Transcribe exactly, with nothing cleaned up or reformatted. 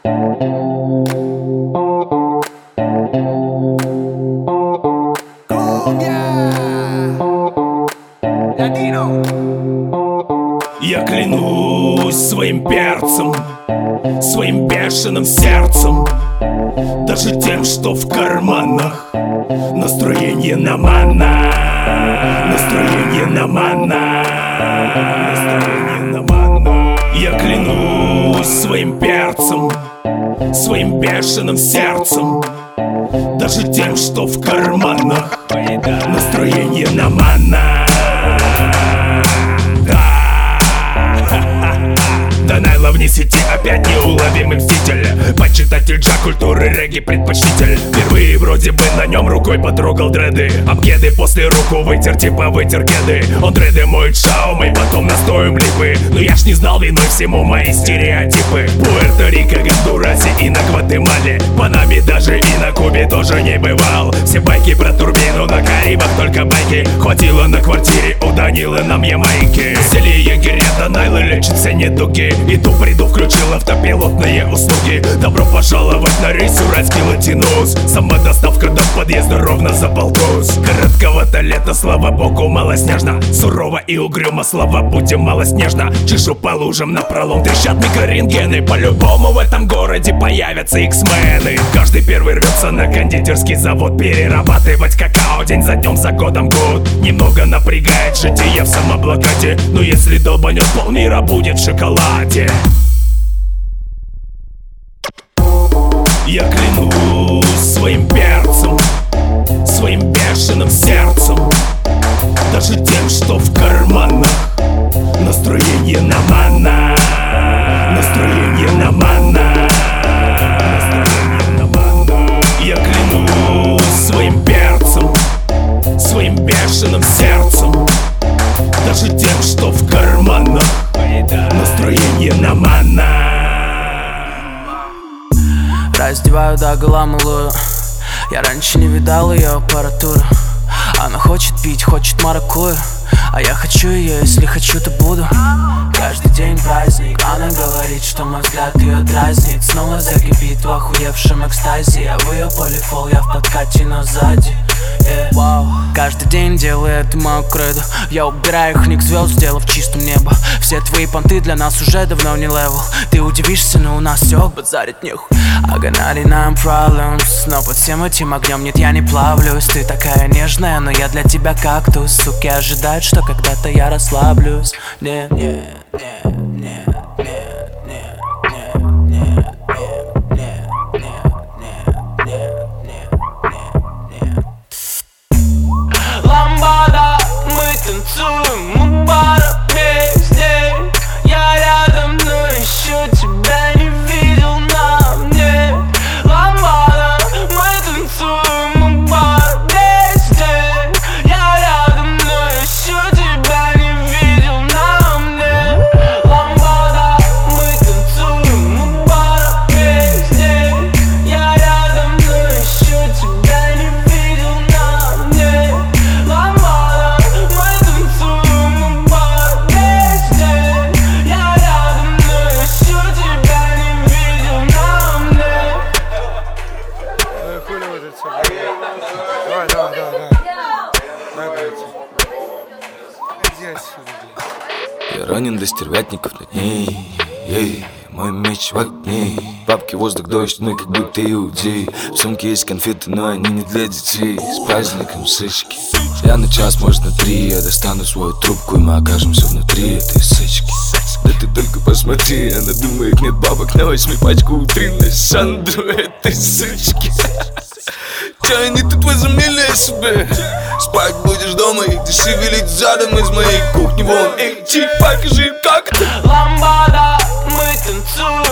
Я клянусь своим перцем, своим бешеным сердцем, даже тем, что в карманах. Настроение на мана, настроение на мана, настроение на мана. Я клянусь своим перцем, своим бешеным сердцем, даже тем, что в карманах. Настроение на мана. Данайло вне сети, опять неуловимый мститель, почитатель джа культуры, регги предпочтитель. Впервые вроде бы на нем рукой потрогал дреды, обкеды после руку вытер, типа вытер кеды. Он дреды моет шаумой, потом настоем липы. Но я ж не знал виной всему мои стереотипы. Пуэрто-Рико, Гондурасе и на Гватемале, Панаме даже и на Кубе тоже не бывал. Все байки про турбину, на Карибах только байки. Хватило на квартире у Данилы на Ямайке. Веселье егеря, Данайло лечит все недуги. И ту приду включил автопилотные услуги. Добро пожаловать на рейс уральский Латинус. Сама доставка до подъезда ровно за полтос. Коротковато лето, слава богу, малоснежно. Сурово и угрюмо, слава будем малоснежно. Чешу по лужам напролом, трещат микрорентгены. По-любому в этом городе появятся иксмены. Каждый первый рвется на кондитерский завод перерабатывать какао день за днем, за годом год. Немного напрягает житие в самоблокаде, но если долбанет полмира, будет в шоколаде. Я клянусь своим перцем, своим бешеным сердцем, даже тем, что в карманах. Настроение на мана, настроение на мана, настроение на мана. Я клянусь своим перцем, своим бешеным сердцем, даже тем, что в карманах. Настроение на мана. Раздеваю догола малую. Я раньше не видал ее аппаратуру. Она хочет пить, хочет маракую, а я хочу ее, если хочу, то буду. Каждый день праздник. Она говорит, что мой взгляд ее дразнит. Снова закипит в охуевшем экстазе. Я в ее полифол, я в подкате, но сзади. Yeah. Wow. Каждый день делаю это мою кредо. Я убираю их ник звезд, сделав чистым небо. Все твои понты для нас уже давно не левел. Ты удивишься, но у нас все базарить нехуй. I got ninety-nine problems, но под всем этим огнем нет, я не плавлюсь. Ты такая нежная, но я для тебя кактус. Суки ожидают, что когда-то я расслаблюсь. Нет, нет, нет, нет, нет, нет, нет, нет, нет, нет, нет. Ламбада, мы танцуем, мы пара везде. Я рядом, но еще тебя не видел на мне. Ламбада, мы танцуем, мы пара везде. Я рядом, но еще тебя не видел на мне. Ламбада, мы танцуем, мы пара везде. Я рядом, но еще тебя не видел на мне. Ламбада, мы танцуем, мы пара везде. Я рядом, но еще тебя не видел на мне. Хули вот это все. Давай, давай, давай, давай. Давай, давайте. Иди отсюда. Я ранен до стервятников над ней. Ей, мой меч в огне. Бабки, воздух, дождь, мы как будто иудеи. В сумке есть конфеты, но они не для детей. С праздником сычки. Я на час, может на три. Я достану свою трубку, и мы окажемся внутри этой сычки. Да ты только посмотри, она думает, нет бабок, на возьми пачку утренней Сандру этой сычки. Че они тут возомнили о себе? Спать будешь дома и ты шевелить задом из моей кухни вон. Эй, чик, покажи, как это. Ламбада, мы танцуем.